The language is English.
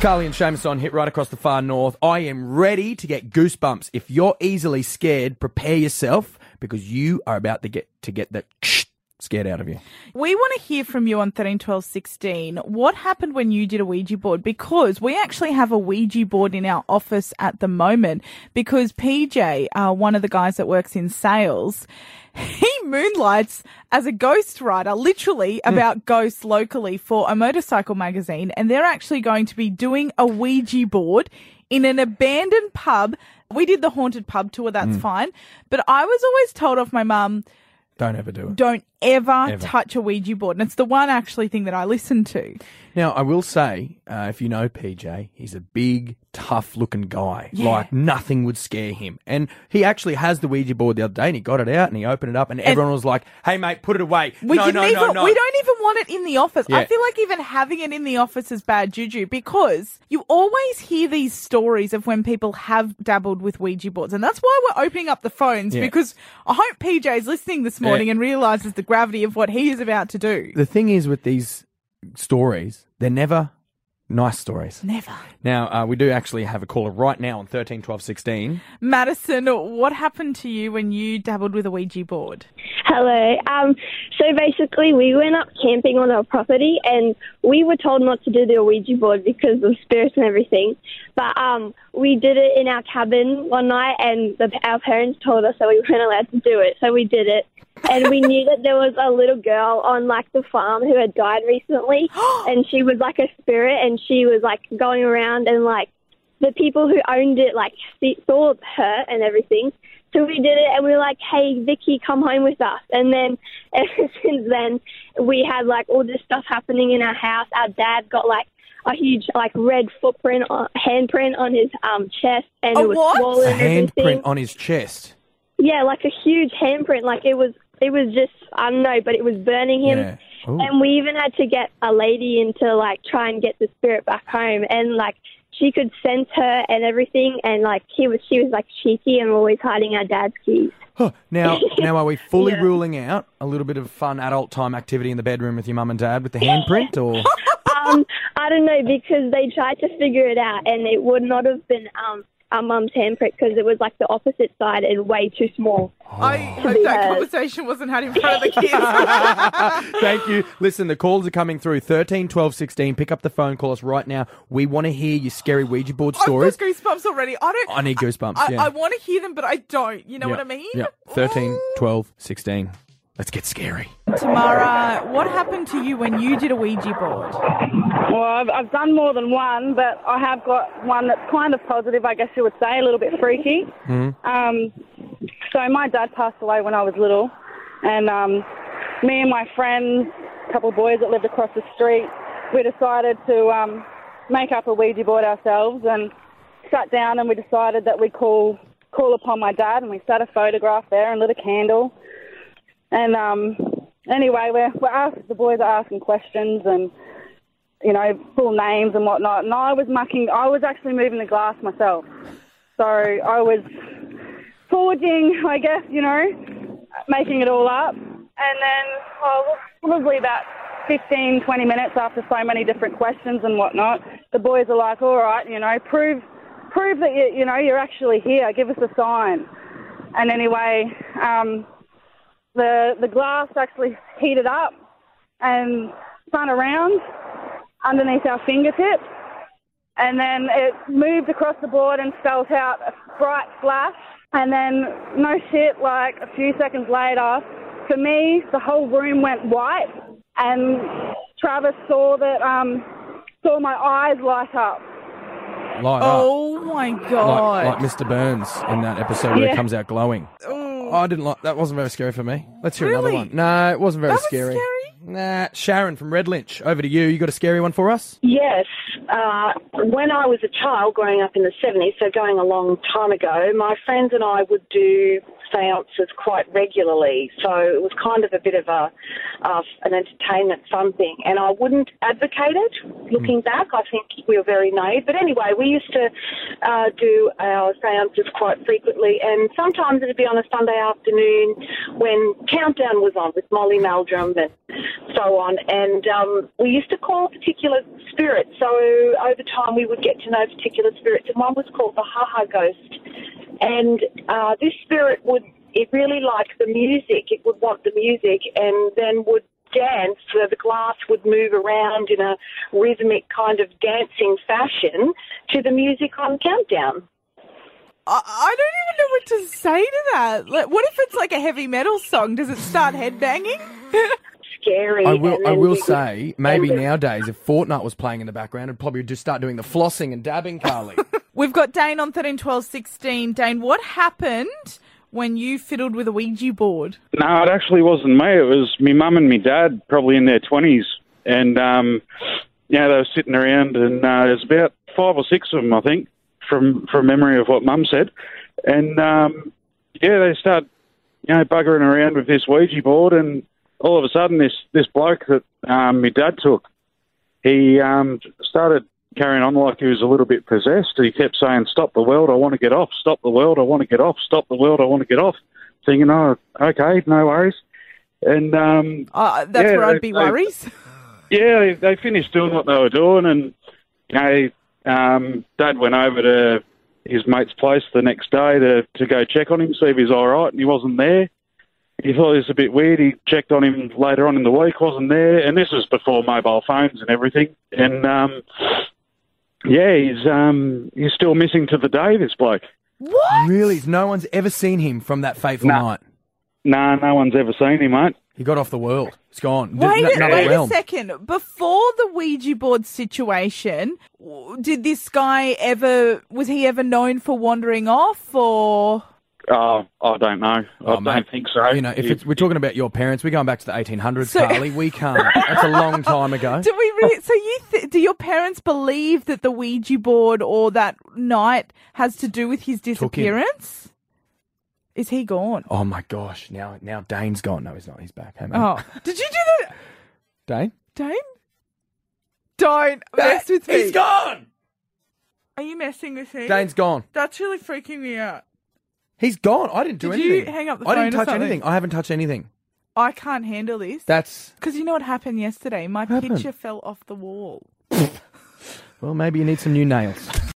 Carly and Seamus on Hit right across the far north. I am ready to get goosebumps. If you're easily scared, prepare yourself because you are about to get that scared out of you. We want to hear from you on 13, 12, 16. What happened when you did a Ouija board? Because we actually have a Ouija board in our office at the moment because PJ, one of the guys that works in sales, he moonlights as a ghostwriter, literally about ghosts locally for a motorcycle magazine, and they're actually going to be doing a Ouija board in an abandoned pub. We did the haunted pub tour, that's fine, but I was always told off my mum, don't ever do it. Don't ever touch a Ouija board. And it's the one actually thing that I listen to. Now, I will say, if you know PJ, he's a big, tough-looking guy. Yeah. Like, nothing would scare him. And he actually has the Ouija board the other day, and he got it out, and he opened it up, and everyone was like, hey, mate, put it away. We don't even want it in the office. Yeah. I feel like even having it in the office is bad juju because you always hear these stories of when people have dabbled with Ouija boards. And that's why we're opening up the phones because I hope PJ is listening this morning and realises the gravity of what he is about to do. The thing is with these stories, they're never nice stories. Never. Now, we do actually have a caller right now on 13 12 16. Madison, what happened to you when you dabbled with a Ouija board? Hello. So basically we went up camping on our property and we were told not to do the Ouija board because of spirits and everything. But we did it in our cabin one night and our parents told us that we weren't allowed to do it. So we did it. And we knew that there was a little girl on, like, the farm who had died recently, and she was, like, a spirit, and she was, like, going around, and, like, the people who owned it, like, saw her and everything. So we did it, and we were like, hey, Vicky, come home with us. And then ever since then, we had, like, all this stuff happening in our house. Our dad got, like, a huge, like, red handprint on his chest, and it was swollen A and everything. handprint on his chest? Yeah, like a huge handprint. Like it was just, I don't know, but it was burning him. Yeah. Ooh. And we even had to get a lady in to, like, try and get the spirit back home. And, like, she could sense her and everything. And, like, she was like, cheeky and always hiding our dad's keys. Huh. Now, are we fully ruling out a little bit of fun adult time activity in the bedroom with your mum and dad with the handprint, or? I don't know, because they tried to figure it out, and it would not have been our mum's handprint because it was, like, the opposite side and way too small. I hope that conversation wasn't had in front of the kids. Thank you. Listen, the calls are coming through. 13 12 16. Pick up the phone. Call us right now. We want to hear your scary Ouija board stories. I've got goosebumps already. I need goosebumps, I want to hear them, but I don't. You know what I mean? Yeah. 13 12 16. Let's get scary. Tamara, what happened to you when you did a Ouija board? Well, I've done more than one, but I have got one that's kind of positive, I guess you would say, a little bit freaky. So my dad passed away when I was little, and me and my friends, a couple of boys that lived across the street, we decided to make up a Ouija board ourselves and sat down and we decided that we'd call upon my dad, and we sat a photograph there and lit a candle. And anyway, the boys are asking questions and, you know, full names and whatnot. And I was actually moving the glass myself. So I was forging, I guess, you know, making it all up. And then probably about 15, 20 minutes after so many different questions and whatnot, the boys are like, all right, you know, prove that, you're actually here. Give us a sign. And anyway, the glass actually heated up and spun around underneath our fingertips, and then it moved across the board and spelt out a bright flash. And then, no shit, like a few seconds later, for me, the whole room went white, and Travis saw my eyes light up. Oh my God. Like Mr. Burns in that episode where he comes out glowing. Oh, I didn't like that. Wasn't very scary for me. Let's hear another one. No, it wasn't very scary. Nah, Sharon from Red Lynch, over to you. You got a scary one for us? Yes. When I was a child growing up in the 70s, so going a long time ago, my friends and I would do seances quite regularly. So it was kind of a bit of an entertainment fun thing. And I wouldn't advocate it. Looking back, I think we were very naive. But anyway, we used to do our seances quite frequently. And sometimes it'd be on a Sunday afternoon when Countdown was on with Molly Meldrum and so on. And we used to call particular spirits. So over time we would get to know particular spirits. And one was called the Ha-Ha Ghost. And this spirit it really liked the music. It would want the music and then would dance. So the glass would move around in a rhythmic kind of dancing fashion to the music on Countdown. I don't even know what to say to that. Like, what if it's like a heavy metal song? Does it start headbanging? Scary. I will say, maybe nowadays, if Fortnite was playing in the background, it'd probably just start doing the flossing and dabbing, Carly. We've got Dane on 13, 12, 16. Dane, what happened when you fiddled with a Ouija board? No, it actually wasn't me. It was me mum and me dad, probably in their 20s. And, they were sitting around, and there's about 5 or 6 of them, I think, from memory of what Mum said. And, they start, buggering around with this Ouija board, and all of a sudden this bloke that my dad took, he started carrying on like he was a little bit possessed. He kept saying, "Stop the world, I want to get off. Stop the world, I want to get off. Stop the world, I want to get off." Thinking, "Oh, okay, no worries." And that's where I'd be worries. Yeah, they finished doing what they were doing, and Dad went over to his mate's place the next day to go check on him, see if he's all right, and he wasn't there. He thought it was a bit weird. He checked on him later on in the week, wasn't there, and this was before mobile phones and everything. And he's still missing to the day, this bloke. What? Really? No one's ever seen him from that fateful night? No, no one's ever seen him, mate. He got off the world. It's gone. Wait a second. Before the Ouija board situation, did this guy was he ever known for wandering off, or? Oh, I don't know. I don't think so. If we're talking about your parents, we're going back to the 1800s, Carly. We can't. That's a long time ago. Do your parents believe that the Ouija board or that night has to do with his disappearance? Is he gone? Oh my gosh! Now Dane's gone. No, he's not. He's back. Hey, mate. Oh, did you do that, Dane? Don't mess with me. He's gone. Are you messing with me? Dane's gone. That's really freaking me out. He's gone. I didn't do anything. Did you hang up the phone? I didn't touch or something? anything. I haven't touched anything. I can't handle this. That's because you know what happened yesterday. My picture fell off the wall. Well, maybe you need some new nails.